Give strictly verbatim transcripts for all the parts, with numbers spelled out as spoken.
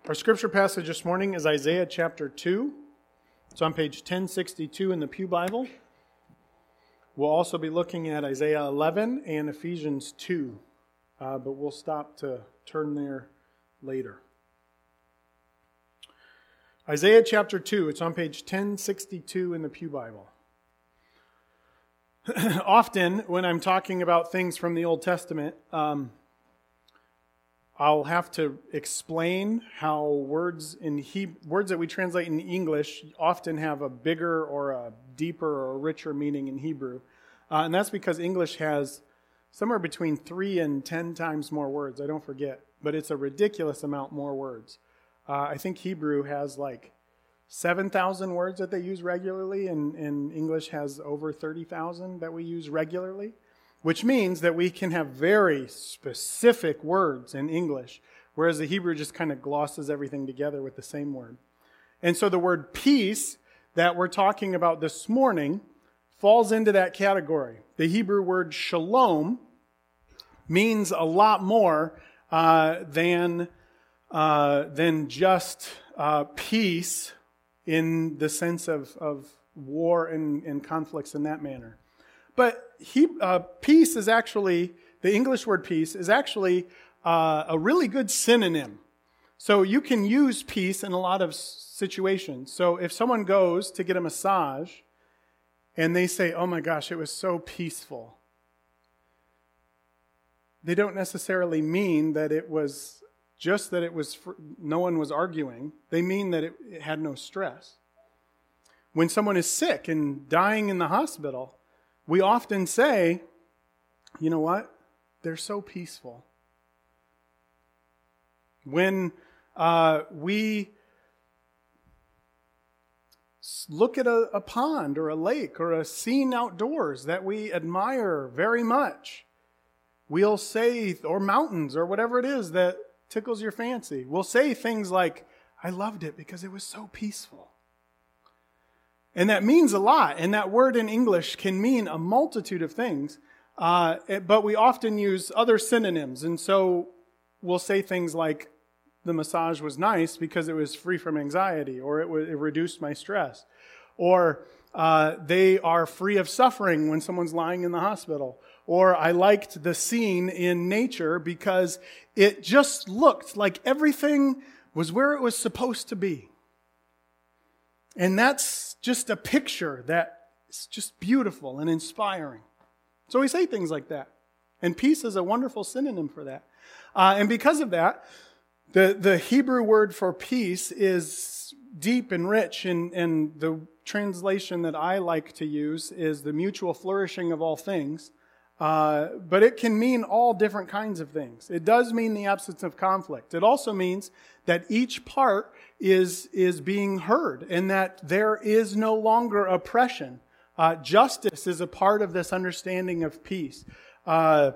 Our scripture passage this morning is Isaiah chapter two. It's on page ten sixty-two in the Pew Bible. We'll also be looking at Isaiah eleven and Ephesians two, uh, but we'll stop to turn there later. Isaiah chapter two, it's on page ten sixty-two in the Pew Bible. Often, when I'm talking about things from the Old Testament, um, I'll have to explain how words in he- words that we translate in English often have a bigger or a deeper or a richer meaning in Hebrew. Uh, and that's because English has somewhere between three and ten times more words, I don't forget. But it's a ridiculous amount more words. Uh, I think Hebrew has like seven thousand words that they use regularly, and, and English has over thirty thousand that we use regularly. Which means that we can have very specific words in English, whereas the Hebrew just kind of glosses everything together with the same word. And so the word peace that we're talking about this morning falls into that category. The Hebrew word shalom means a lot more uh, than, uh, than just uh, peace in the sense of, of war and, and conflicts in that manner. But he, uh, peace is actually, the English word peace is actually uh, a really good synonym. So you can use peace in a lot of situations. So if someone goes to get a massage and they say, oh my gosh, it was so peaceful, they don't necessarily mean that it was just that it was, for, no one was arguing. They mean that it, it had no stress. When someone is sick and dying in the hospital, we often say, you know what? They're so peaceful. When uh, we look at a, a pond or a lake or a scene outdoors that we admire very much, we'll say, or mountains or whatever it is that tickles your fancy, we'll say things like, I loved it because it was so peaceful. And that means a lot. And that word in English can mean a multitude of things. Uh, but we often use other synonyms. And so we'll say things like, the massage was nice because it was free from anxiety, or it, w- it reduced my stress. Or uh, they are free of suffering when someone's lying in the hospital. Or I liked the scene in nature because it just looked like everything was where it was supposed to be. And that's just a picture that's just beautiful and inspiring. So we say things like that. And peace is a wonderful synonym for that. Uh, and because of that, the, the Hebrew word for peace is deep and rich. And, and the translation that I like to use is the mutual flourishing of all things. Uh, but it can mean all different kinds of things. It does mean the absence of conflict. It also means that each part is, is being heard and that there is no longer oppression. Uh, justice is a part of this understanding of peace. Uh,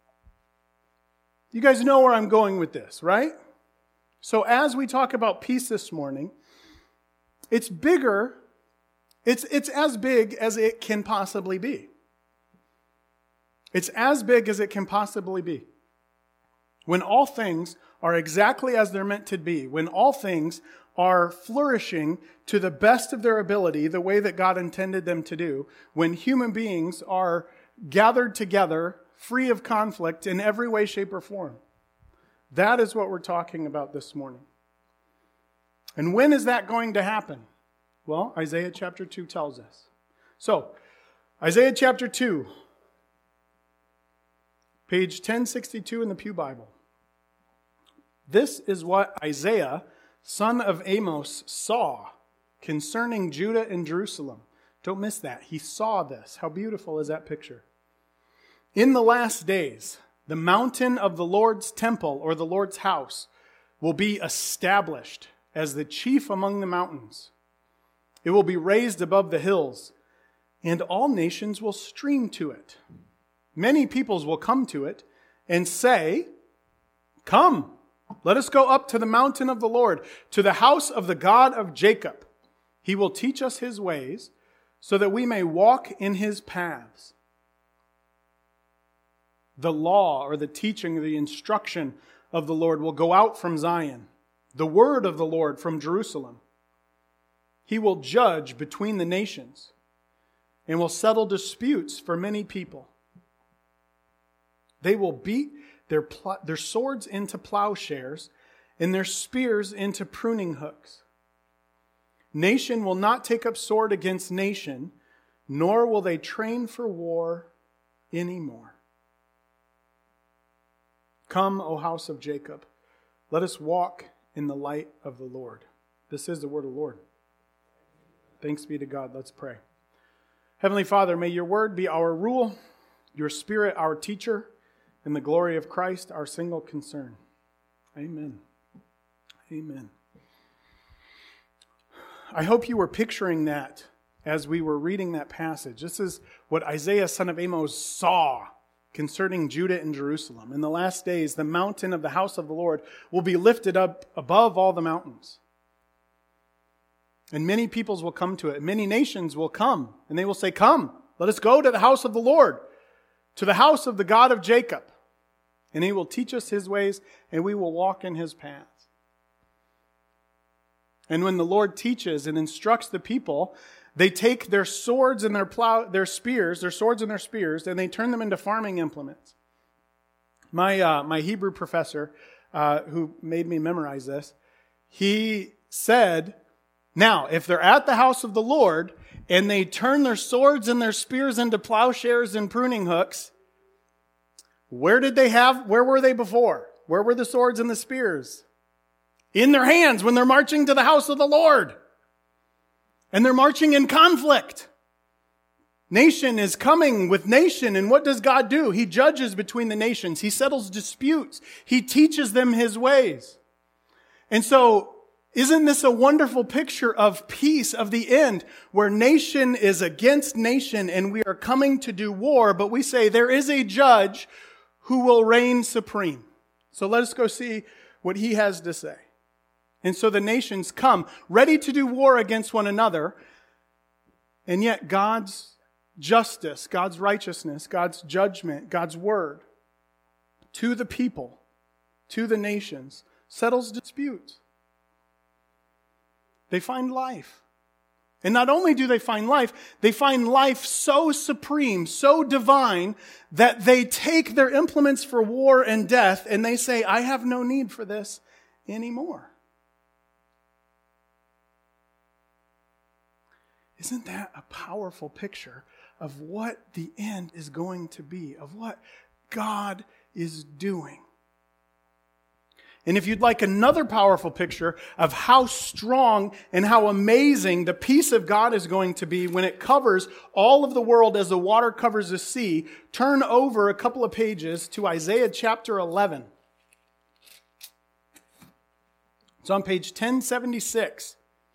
you guys know where I'm going with this, right? So as we talk about peace this morning, it's bigger, it's, it's as big as it can possibly be. It's as big as it can possibly be. When all things are exactly as they're meant to be, when all things are flourishing to the best of their ability, the way that God intended them to do, when human beings are gathered together, free of conflict in every way, shape, or form. That is what we're talking about this morning. And when is that going to happen? Well, Isaiah chapter two tells us. So, Isaiah chapter two, page ten sixty-two in the Pew Bible. This is what Isaiah, son of Amos, saw concerning Judah and Jerusalem. Don't miss that. He saw this. How beautiful is that picture? In the last days, the mountain of the Lord's temple, or the Lord's house, will be established as the chief among the mountains. It will be raised above the hills, and all nations will stream to it. Many peoples will come to it and say, come, let us go up to the mountain of the Lord, to the house of the God of Jacob. He will teach us his ways so that we may walk in his paths. The law or the teaching, the instruction of the Lord will go out from Zion, the word of the Lord from Jerusalem. He will judge between the nations and will settle disputes for many people. They will beat their, pl- their swords into plowshares and their spears into pruning hooks. Nation will not take up sword against nation, nor will they train for war anymore. Come, O house of Jacob, let us walk in the light of the Lord. This is the word of the Lord. Thanks be to God. Let's pray. Heavenly Father, may your word be our rule, your spirit our teacher, and the glory of Christ our single concern. Amen. Amen. I hope you were picturing that as we were reading that passage. This is what Isaiah, son of Amos, saw concerning Judah and Jerusalem. In the last days, the mountain of the house of the Lord will be lifted up above all the mountains. And many peoples will come to it. Many nations will come. And they will say, come, let us go to the house of the Lord, to the house of the God of Jacob. And he will teach us his ways, and we will walk in his paths. And when the Lord teaches and instructs the people, they take their swords and their plow, their spears, their swords and their spears, and they turn them into farming implements. My uh, my Hebrew professor, uh, who made me memorize this, he said, now, if they're at the house of the Lord and they turn their swords and their spears into plowshares and pruning hooks, where did they have, where were they before? Where were the swords and the spears? In their hands when they're marching to the house of the Lord. And they're marching in conflict. Nation is coming with nation, and what does God do? He judges between the nations. He settles disputes. He teaches them his ways. And so, isn't this a wonderful picture of peace, of the end, where nation is against nation and we are coming to do war, but we say there is a judge who will reign supreme. So let us go see what he has to say. And so the nations come ready to do war against one another, and yet God's justice, God's righteousness, God's judgment, God's word to the people, to the nations, settles disputes. They find life. And not only do they find life, they find life so supreme, so divine, that they take their implements for war and death and they say, I have no need for this anymore. Isn't that a powerful picture of what the end is going to be, of what God is doing? And if you'd like another powerful picture of how strong and how amazing the peace of God is going to be when it covers all of the world as the water covers the sea, turn over a couple of pages to Isaiah chapter eleven. It's on page ten seventy-six.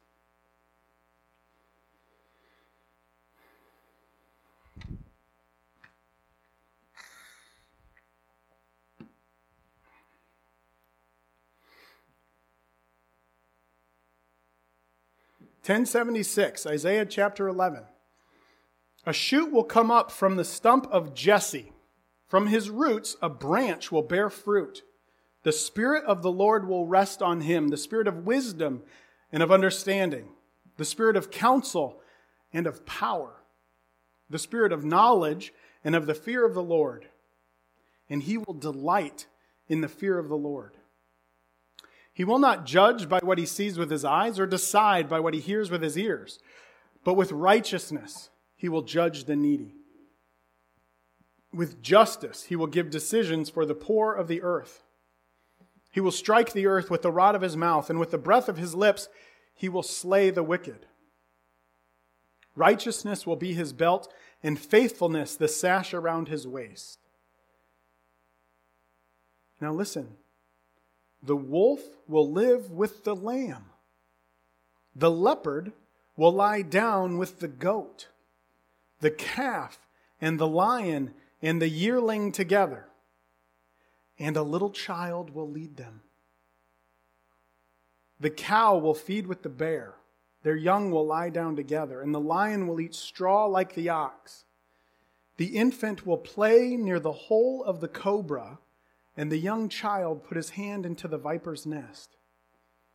ten seventy-six, Isaiah chapter eleven. A shoot will come up from the stump of Jesse. From his roots, a branch will bear fruit. The Spirit of the Lord will rest on him, the Spirit of wisdom and of understanding, the Spirit of counsel and of power, the Spirit of knowledge and of the fear of the Lord. And he will delight in the fear of the Lord. He will not judge by what he sees with his eyes or decide by what he hears with his ears, but with righteousness he will judge the needy. With justice he will give decisions for the poor of the earth. He will strike the earth with the rod of his mouth, and with the breath of his lips he will slay the wicked. Righteousness will be his belt, and faithfulness the sash around his waist. Now listen. The wolf will live with the lamb. The leopard will lie down with the goat. The calf and the lion and the yearling together. And a little child will lead them. The cow will feed with the bear. Their young will lie down together. And the lion will eat straw like the ox. The infant will play near the hole of the cobra, and the young child put his hand into the viper's nest.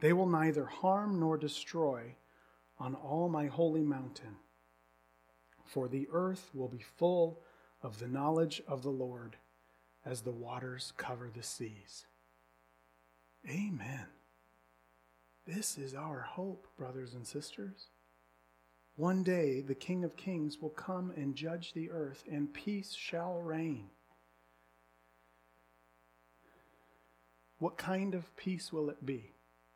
They will neither harm nor destroy on all my holy mountain, for the earth will be full of the knowledge of the Lord as the waters cover the seas. Amen. This is our hope, brothers and sisters. One day the King of Kings will come and judge the earth, and peace shall reign. What kind of peace will it be?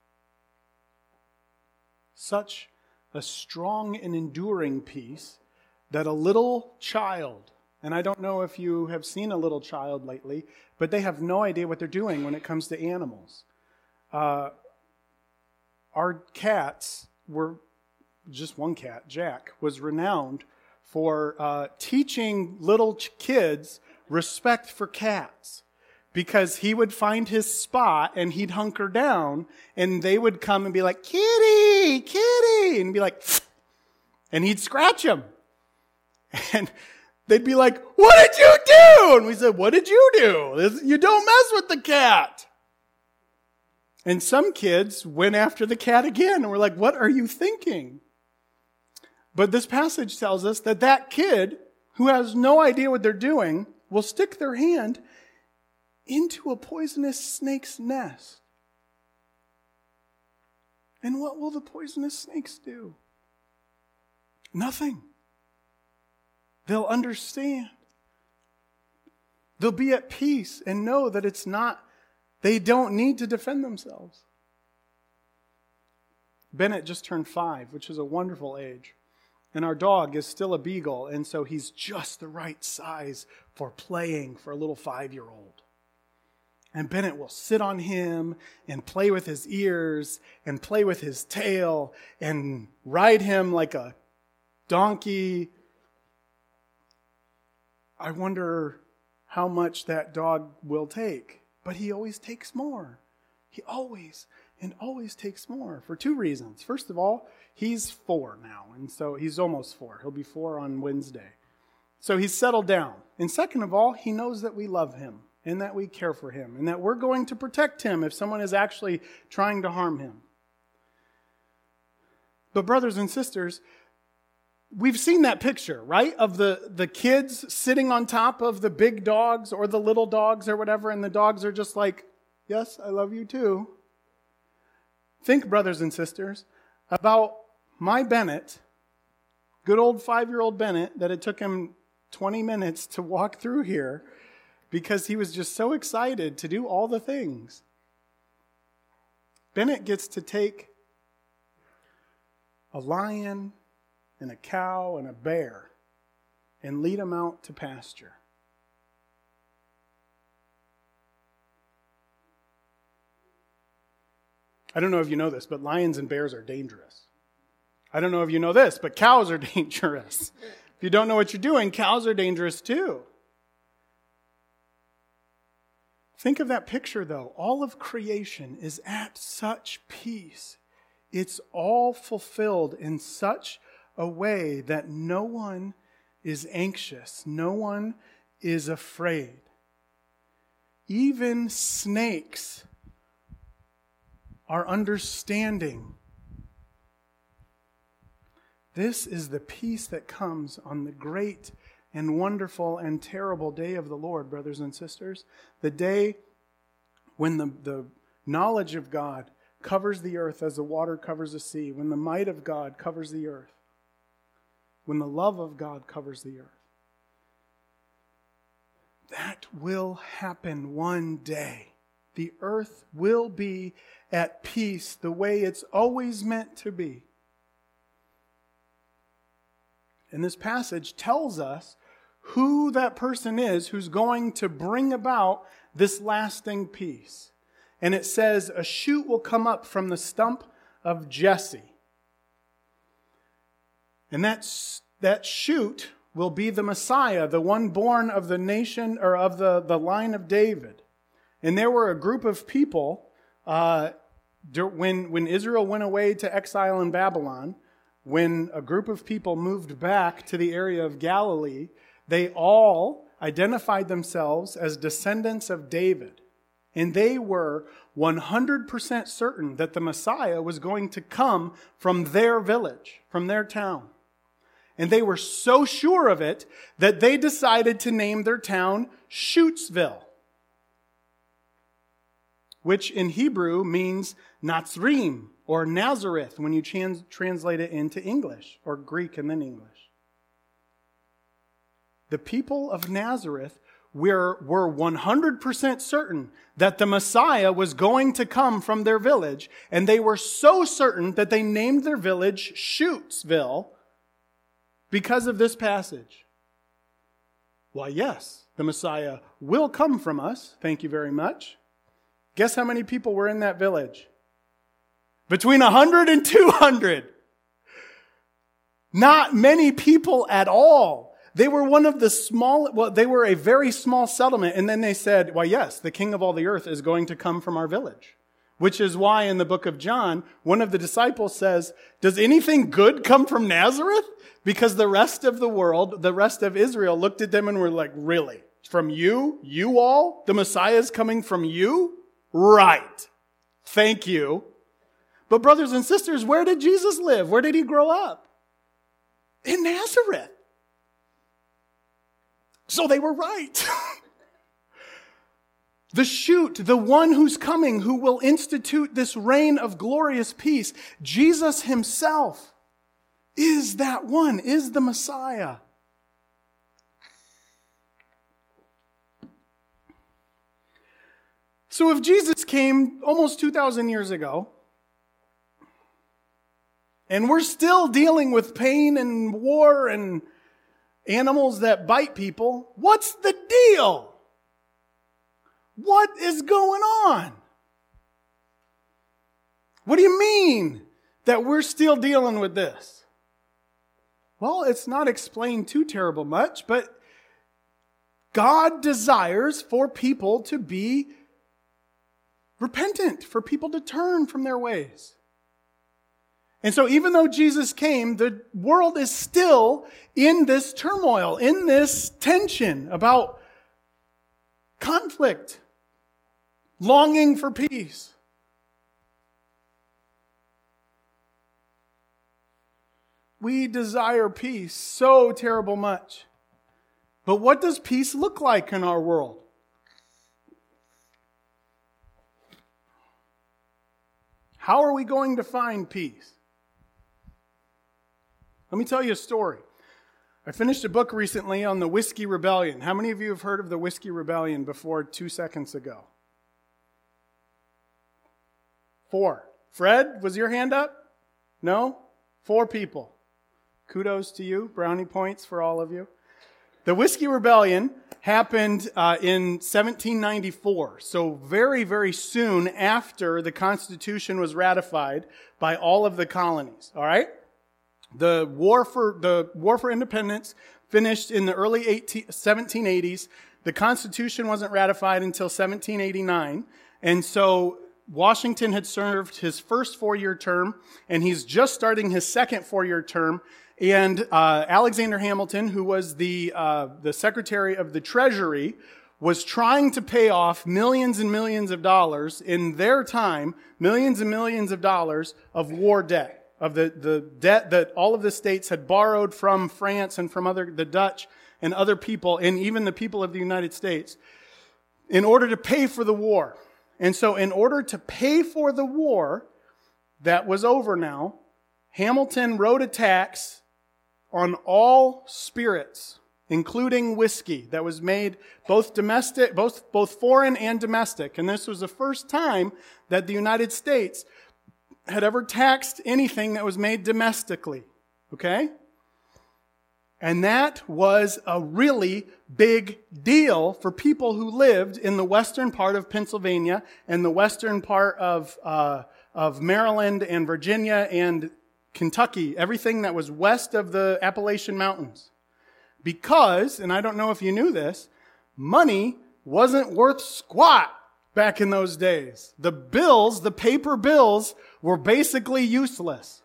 Such a strong and enduring peace that a little child, and I don't know if you have seen a little child lately, but they have no idea what they're doing when it comes to animals. Uh, our cats were, just one cat, Jack, was renowned for uh, teaching little ch- kids respect for cats. Because he would find his spot and he'd hunker down and they would come and be like, kitty, kitty, and be like, and he'd scratch him. And they'd be like, what did you do? And we said, what did you do? You don't mess with the cat. And some kids went after the cat again and were like, what are you thinking? But this passage tells us that that kid who has no idea what they're doing will stick their hand into a poisonous snake's nest. And what will the poisonous snakes do? Nothing. They'll understand. They'll be at peace and know that it's not, they don't need to defend themselves. Bennett just turned five, which is a wonderful age. And our dog is still a beagle, and so he's just the right size for playing for a little five-year-old. And Bennett will sit on him and play with his ears and play with his tail and ride him like a donkey. I wonder how much that dog will take. But he always takes more. He always and always takes more for two reasons. First of all, he's four now, and so he's almost four. He'll be four on Wednesday. So he's settled down. And second of all, he knows that we love him. And that we care for him, and that we're going to protect him if someone is actually trying to harm him. But brothers and sisters, we've seen that picture, right? Of the, the kids sitting on top of the big dogs or the little dogs or whatever, and the dogs are just like, yes, I love you too. Think, brothers and sisters, about my Bennett, good old five-year-old Bennett, that it took him twenty minutes to walk through here, because he was just so excited to do all the things. Bennett gets to take a lion and a cow and a bear and lead them out to pasture. I don't know if you know this, but lions and bears are dangerous. I don't know if you know this, but cows are dangerous. If you don't know what you're doing, cows are dangerous too. Think of that picture, though. All of creation is at such peace. It's all fulfilled in such a way that no one is anxious. No one is afraid. Even snakes are understanding. This is the peace that comes on the great and wonderful and terrible day of the Lord, brothers and sisters. The day when the, the knowledge of God covers the earth as the water covers the sea. When the might of God covers the earth. When the love of God covers the earth. That will happen one day. The earth will be at peace the way it's always meant to be. And this passage tells us who that person is who's going to bring about this lasting peace. And it says, a shoot will come up from the stump of Jesse. And that's, that shoot will be the Messiah, the one born of the nation, or of the, the line of David. And there were a group of people, uh, when, when Israel went away to exile in Babylon, when a group of people moved back to the area of Galilee, they all identified themselves as descendants of David. And they were one hundred percent certain that the Messiah was going to come from their village, from their town. And they were so sure of it that they decided to name their town Shootsville, which in Hebrew means Nazrim or Nazareth when you trans- translate it into English, or Greek and then English. The people of Nazareth were, were one hundred percent certain that the Messiah was going to come from their village, and they were so certain that they named their village Shootsville because of this passage. Why, yes, the Messiah will come from us. Thank you very much. Guess how many people were in that village? Between one hundred and two hundred. Not many people at all. They were one of the small, well, they were a very small settlement. And then they said, well, yes, the king of all the earth is going to come from our village. Which is why in the book of John, one of the disciples says, does anything good come from Nazareth? Because the rest of the world, the rest of Israel looked at them and were like, really? From you? You all? The Messiah is coming from you? Right. Thank you. But brothers and sisters, where did Jesus live? Where did he grow up? In Nazareth. So they were right. The shoot, the one who's coming, who will institute this reign of glorious peace, Jesus himself is that one, is the Messiah. So if Jesus came almost two thousand years ago, and we're still dealing with pain and war and animals that bite people, what's the deal? What is going on? What do you mean that we're still dealing with this? Well, it's not explained too terrible much, but God desires for people to be repentant, for people to turn from their ways. And so even though Jesus came, the world is still in this turmoil, in this tension about conflict, longing for peace. We desire peace so terrible much. But what does peace look like in our world? How are we going to find peace? Let me tell you a story. I finished a book recently on the Whiskey Rebellion. How many of you have heard of the Whiskey Rebellion before two seconds ago? Four. Fred, was your hand up? No? Four people. Kudos to you. Brownie points for all of you. The Whiskey Rebellion happened uh, in seventeen ninety-four. So very, very soon after the Constitution was ratified by all of the colonies. All right? The war for the war for independence finished in the early seventeen eighties. The Constitution wasn't ratified until seventeen eighty-nine. And so Washington had served his first four-year term, and he's just starting his second four-year term. And uh, Alexander Hamilton, who was the uh, the Secretary of the Treasury, was trying to pay off millions and millions of dollars in their time, millions and millions of dollars of war debt, of the, the debt that all of the states had borrowed from France and from other the Dutch and other people, and even the people of the United States, in order to pay for the war. And so in order to pay for the war that was over now, Hamilton wrote a tax on all spirits, including whiskey, that was made both domestic, both, both foreign and domestic. And this was the first time that the United States had ever taxed anything that was made domestically. Okay? And that was a really big deal for people who lived in the western part of Pennsylvania and the western part of uh, of Maryland and Virginia and Kentucky, everything that was west of the Appalachian Mountains. Because, and I don't know if you knew this, money wasn't worth squat back in those days. The bills, the paper bills, were basically useless.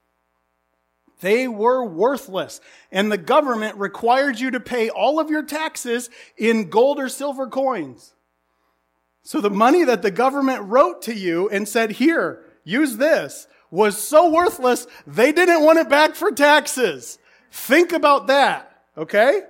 They were worthless. And the government required you to pay all of your taxes in gold or silver coins. So the money that the government wrote to you and said, here, use this, was so worthless, they didn't want it back for taxes. Think about that, okay?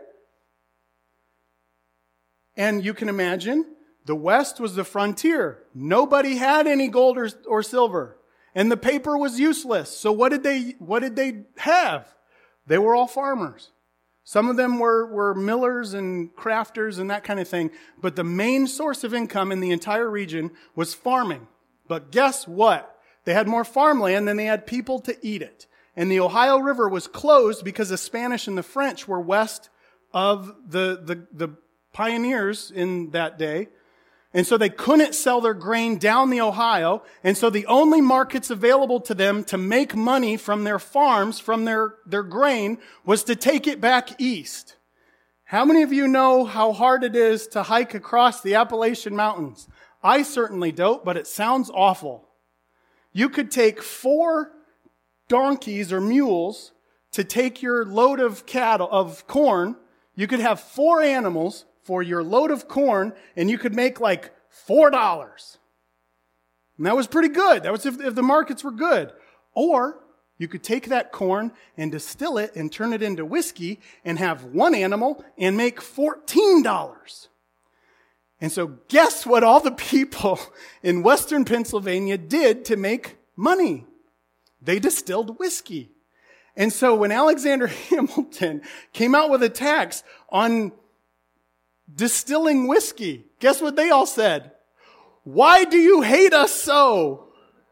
And you can imagine, the West was the frontier. Nobody had any gold or, or silver. And the paper was useless. So what did they, what did they have? They were all farmers. Some of them were, were millers and crafters and that kind of thing. But the main source of income in the entire region was farming. But guess what? They had more farmland than they had people to eat it. And the Ohio River was closed because the Spanish and the French were west of the, the, the pioneers in that day. And so they couldn't sell their grain down the Ohio. And so the only markets available to them to make money from their farms, from their, their grain, was to take it back east. How many of you know how hard it is to hike across the Appalachian Mountains? I certainly don't, but it sounds awful. You could take four donkeys or mules to take your load of cattle, of corn. You could have four animals for your load of corn, and you could make like four dollars. And that was pretty good. That was if, if the markets were good. Or you could take that corn and distill it and turn it into whiskey and have one animal and make fourteen dollars. And so guess what all the people in Western Pennsylvania did to make money? They distilled whiskey. And so when Alexander Hamilton came out with a tax on distilling whiskey, guess what they all said? Why do you hate us so?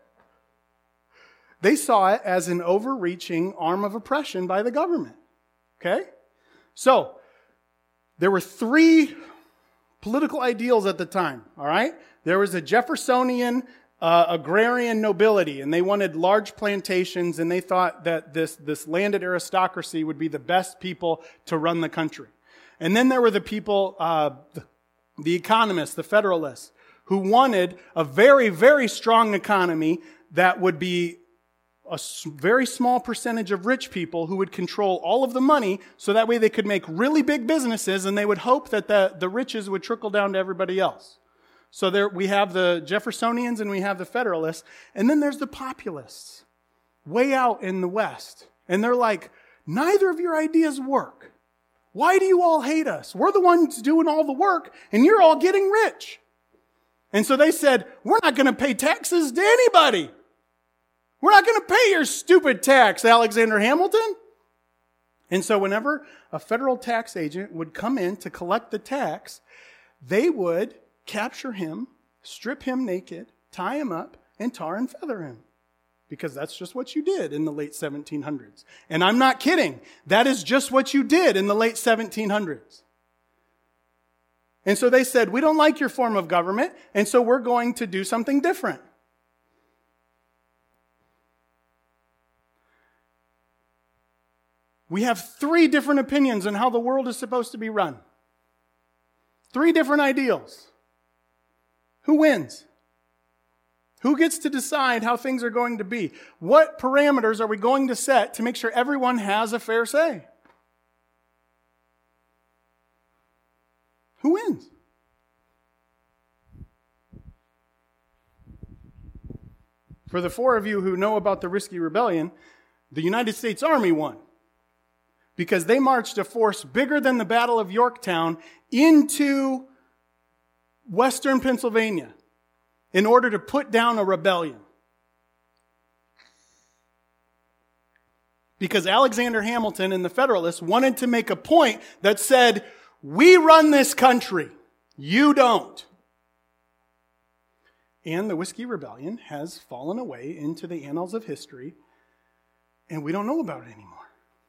They saw it as an overreaching arm of oppression by the government. Okay? So, there were three political ideals at the time, all right? There was a Jeffersonian uh, agrarian nobility, and they wanted large plantations, and they thought that this, this landed aristocracy would be the best people to run the country. And then there were the people, uh, the, the economists, the federalists, who wanted a very, very strong economy that would be a very small percentage of rich people who would control all of the money, so that way they could make really big businesses, and they would hope that the, the riches would trickle down to everybody else. So there we have the Jeffersonians and we have the Federalists, and then there's the populists, way out in the West. And they're like, neither of your ideas work. Why do you all hate us? We're the ones doing all the work, and you're all getting rich. And so they said, we're not going to pay taxes to anybody. We're not going to pay your stupid tax, Alexander Hamilton. And so whenever a federal tax agent would come in to collect the tax, they would capture him, strip him naked, tie him up, and tar and feather him. Because that's just what you did in the late seventeen hundreds. And I'm not kidding. That is just what you did in the late seventeen hundreds. And so they said, we don't like your form of government, and so we're going to do something different. We have three different opinions on how the world is supposed to be run. Three different ideals. Who wins? Who gets to decide how things are going to be? What parameters are we going to set to make sure everyone has a fair say? Who wins? For the four of you who know about the Risky Rebellion, the United States Army won. Because they marched a force bigger than the Battle of Yorktown into Western Pennsylvania in order to put down a rebellion. Because Alexander Hamilton and the Federalists wanted to make a point that said, we run this country, you don't. And the Whiskey Rebellion has fallen away into the annals of history, and we don't know about it anymore.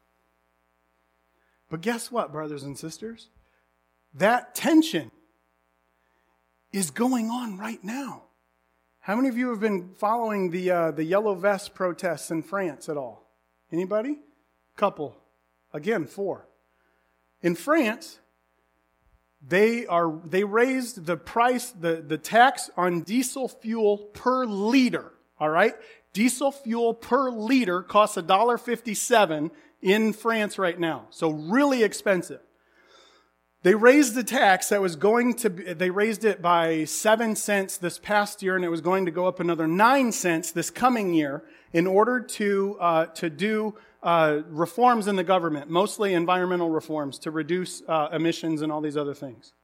But guess what, brothers and sisters? That tension is going on right now. How many of you have been following the uh, the yellow vest protests in France at all? Anybody? Couple. Again, four. In France, they are they raised the price, the, the tax on diesel fuel per liter. All right? Diesel fuel per liter costs one dollar fifty-seven in France right now. So really expensive. They raised the tax that was going to be, they raised it by seven cents this past year, and it was going to go up another nine cents this coming year in order to, uh, to do uh, reforms in the government, mostly environmental reforms to reduce uh, emissions and all these other things.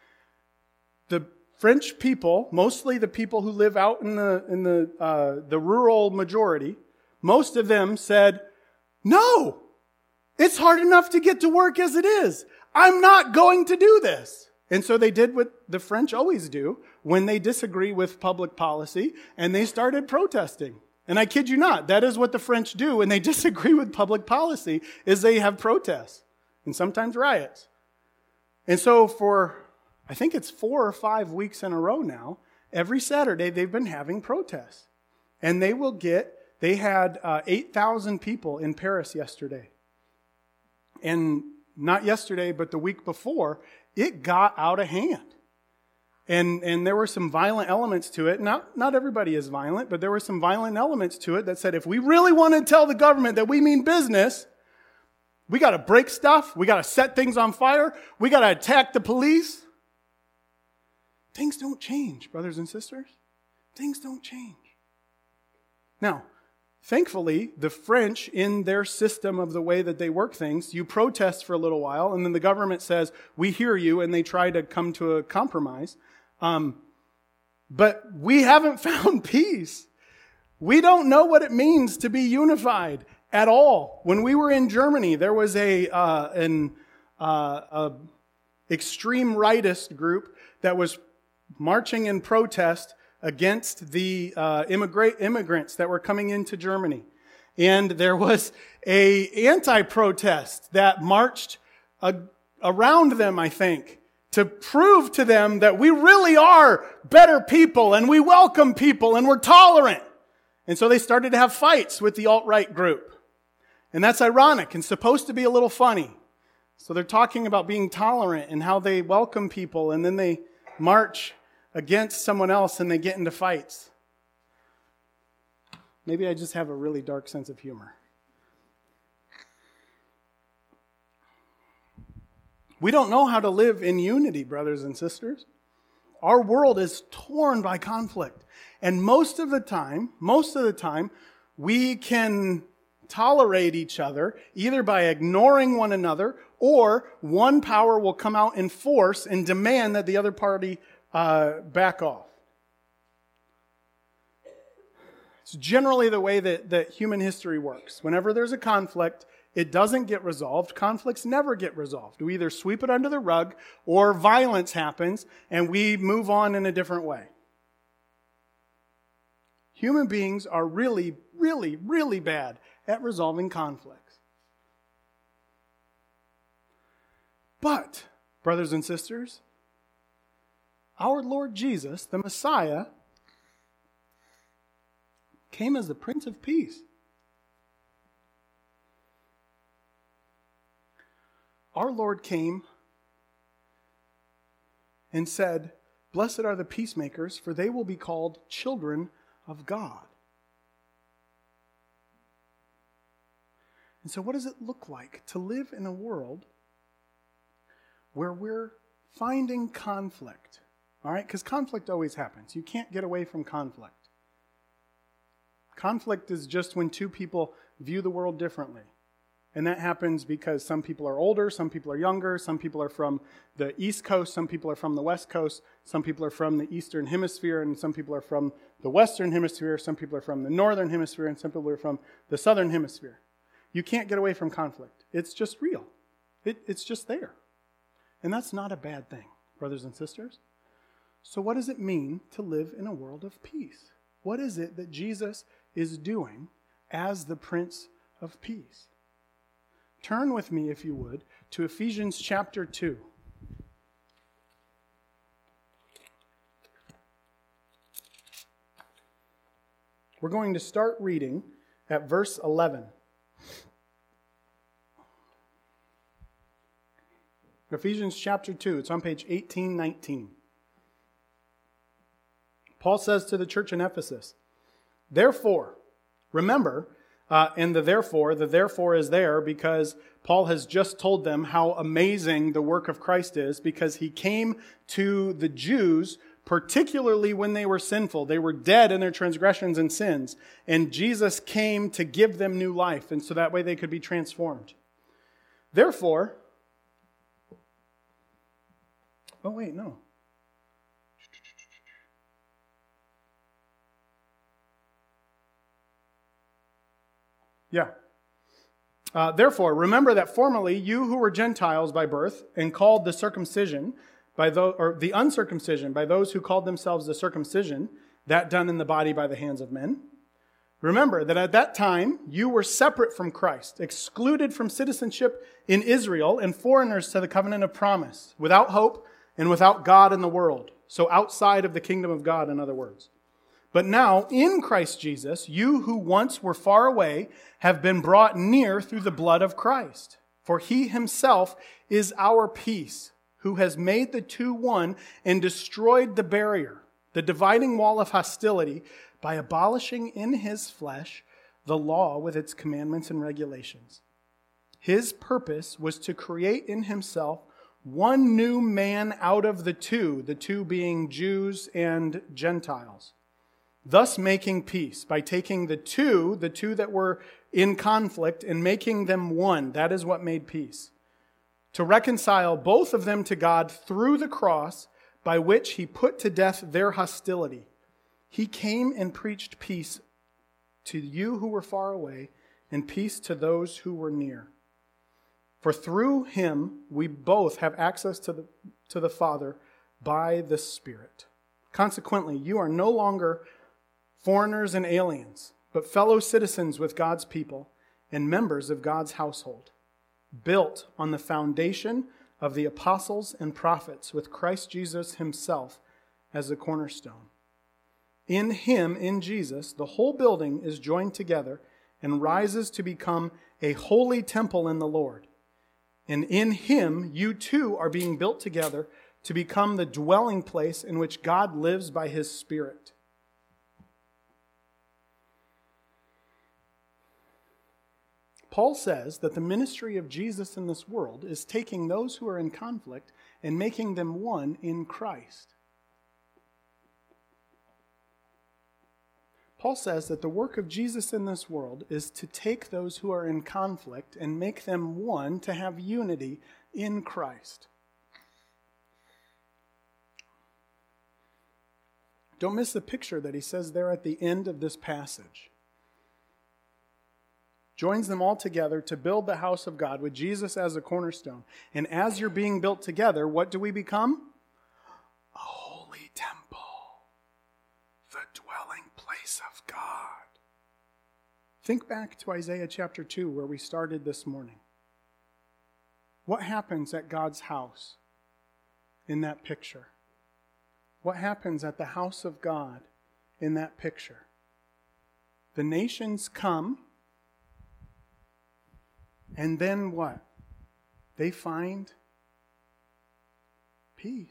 The French people, mostly the people who live out in the, in the, uh, the rural majority, most of them said, no, it's hard enough to get to work as it is. I'm not going to do this. And so they did what the French always do when they disagree with public policy, and they started protesting. And I kid you not, that is what the French do when they disagree with public policy, is they have protests and sometimes riots. And so for, I think it's four or five weeks in a row now, every Saturday they've been having protests. And they will get, they had uh, eight thousand people in Paris yesterday. And not yesterday, but the week before, it got out of hand. And and there were some violent elements to it. Not, not everybody is violent, but there were some violent elements to it that said, if we really want to tell the government that we mean business, we got to break stuff, we got to set things on fire, we got to attack the police. Things don't change, brothers and sisters. Things don't change. Now, thankfully, the French, in their system of the way that they work things, you protest for a little while, and then the government says, we hear you, and they try to come to a compromise. Um, but we haven't found peace. We don't know what it means to be unified at all. When we were in Germany, there was a uh, an uh, a extreme rightist group that was marching in protest against the uh, immigrant immigrants that were coming into Germany. And there was a anti-protest that marched a, around them, I think, to prove to them that we really are better people and we welcome people and we're tolerant. And so they started to have fights with the alt-right group. And that's ironic and supposed to be a little funny. So they're talking about being tolerant and how they welcome people, and then they march against someone else and they get into fights. Maybe I just have a really dark sense of humor. We don't know how to live in unity, brothers and sisters. Our world is torn by conflict. And most of the time, most of the time, we can tolerate each other either by ignoring one another, or one power will come out in force and demand that the other party Uh, back off. It's generally the way that, that human history works. Whenever there's a conflict, it doesn't get resolved. Conflicts never get resolved. We either sweep it under the rug, or violence happens and we move on in a different way. Human beings are really, really, really bad at resolving conflicts. But, brothers and sisters, our Lord Jesus, the Messiah, came as the Prince of Peace. Our Lord came and said, "Blessed are the peacemakers, for they will be called children of God." And so what does it look like to live in a world where we're finding conflict? All right, because conflict always happens. You can't get away from conflict. Conflict is just when two people view the world differently. And that happens because some people are older, some people are younger, some people are from the East Coast, some people are from the West Coast, some people are from the Eastern Hemisphere, and some people are from the Western Hemisphere, some people are from the Northern Hemisphere, and some people are from the Southern Hemisphere. You can't get away from conflict. It's just real. It, it's just there. And that's not a bad thing, brothers and sisters. So what does it mean to live in a world of peace? What is it that Jesus is doing as the Prince of Peace? Turn with me, if you would, to Ephesians chapter two. We're going to start reading at verse eleven. Ephesians chapter two, it's on page eighteen nineteen. Paul says to the church in Ephesus, "Therefore, remember Uh, and the therefore, the therefore is there because Paul has just told them how amazing the work of Christ is, because he came to the Jews particularly when they were sinful. They were dead in their transgressions and sins. And Jesus came to give them new life, and so that way they could be transformed. Therefore, oh wait, no. Yeah. Uh, Therefore, remember that formerly you who were Gentiles by birth and called the circumcision by those, or the uncircumcision by those who called themselves the circumcision, that done in the body by the hands of men. Remember that at that time you were separate from Christ, excluded from citizenship in Israel and foreigners to the covenant of promise, without hope and without God in the world. So outside of the kingdom of God, in other words. But now, in Christ Jesus, you who once were far away have been brought near through the blood of Christ. For he himself is our peace, who has made the two one and destroyed the barrier, the dividing wall of hostility, by abolishing in his flesh the law with its commandments and regulations. His purpose was to create in himself one new man out of the two, the two being Jews and Gentiles, thus making peace by taking the two, the two that were in conflict, and making them one. That is what made peace. To reconcile both of them to God through the cross, by which he put to death their hostility. He came and preached peace to you who were far away, and peace to those who were near. For through him we both have access to the, to the Father by the Spirit. Consequently, you are no longer foreigners and aliens, but fellow citizens with God's people and members of God's household, built on the foundation of the apostles and prophets, with Christ Jesus himself as the cornerstone. In him, in Jesus, the whole building is joined together and rises to become a holy temple in the Lord. And in him, you too are being built together to become the dwelling place in which God lives by his Spirit. Paul says that the ministry of Jesus in this world is taking those who are in conflict and making them one in Christ. Paul says that the work of Jesus in this world is to take those who are in conflict and make them one, to have unity in Christ. Don't miss the picture that he says there at the end of this passage. Joins them all together to build the house of God with Jesus as a cornerstone. And as you're being built together, what do we become? A holy temple. The dwelling place of God. Think back to Isaiah chapter two, where we started this morning. What happens at God's house in that picture? What happens at the house of God in that picture? The nations come, and then what? They find peace.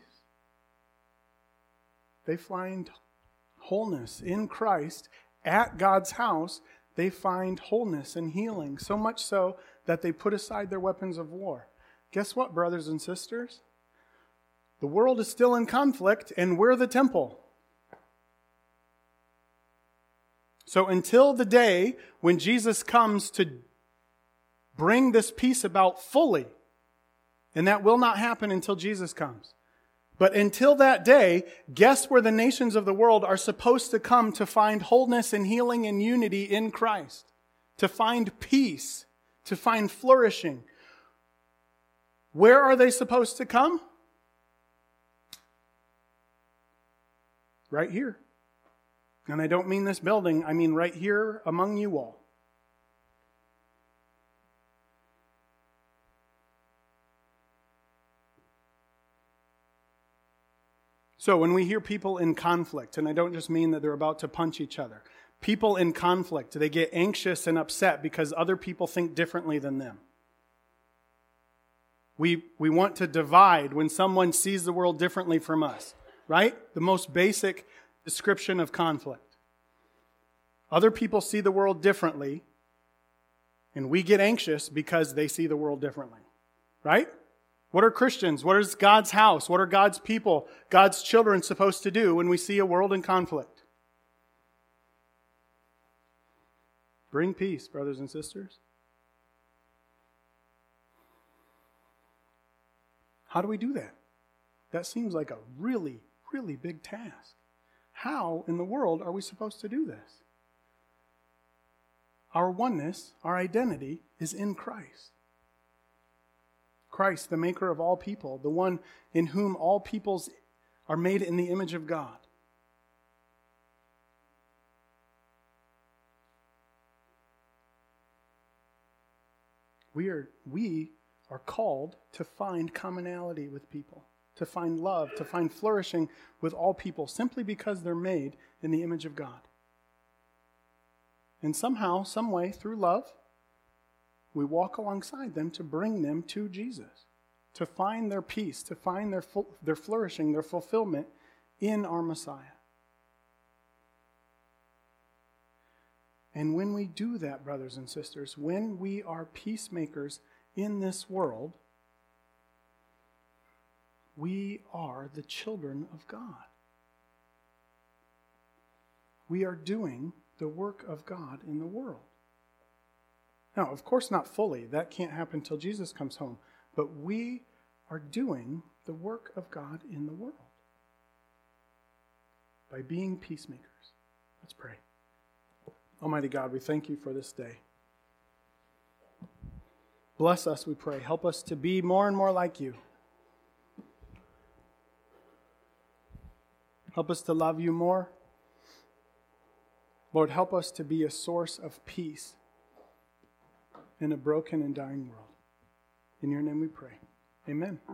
They find wholeness in Christ. At God's house, they find wholeness and healing, so much so that they put aside their weapons of war. Guess what, brothers and sisters? The world is still in conflict, and we're the temple. So until the day when Jesus comes to bring this peace about fully, and that will not happen until Jesus comes. But until that day, guess where the nations of the world are supposed to come to find wholeness and healing and unity in Christ, to find peace, to find flourishing. Where are they supposed to come? Right here. And I don't mean this building, I mean right here among you all. So when we hear people in conflict, and I don't just mean that they're about to punch each other, people in conflict, they get anxious and upset because other people think differently than them. We, we want to divide when someone sees the world differently from us, right? The most basic description of conflict. Other people see the world differently, And we get anxious because they see the world differently. Right? What are Christians? What is God's house? What are God's people, God's children supposed to do when we see a world in conflict? Bring peace, brothers and sisters. How do we do that? That seems like a really, really big task. How in the world are we supposed to do this? Our oneness, our identity is in Christ. Christ, the maker of all people, the one in whom all peoples are made in the image of God. We are, we are called to find commonality with people, to find love, to find flourishing with all people, simply because they're made in the image of God. And somehow, some way, through love, we walk alongside them to bring them to Jesus, to find their peace, to find their full, their flourishing, their fulfillment in our Messiah. And when we do that, brothers and sisters, when we are peacemakers in this world, we are the children of God. We are doing the work of God in the world. Now, of course not fully. That can't happen until Jesus comes home. But we are doing the work of God in the world by being peacemakers. Let's pray. Almighty God, we thank you for this day. Bless us, we pray. Help us to be more and more like you. Help us to love you more. Lord, help us to be a source of peace in a broken and dying world. In your name we pray. Amen.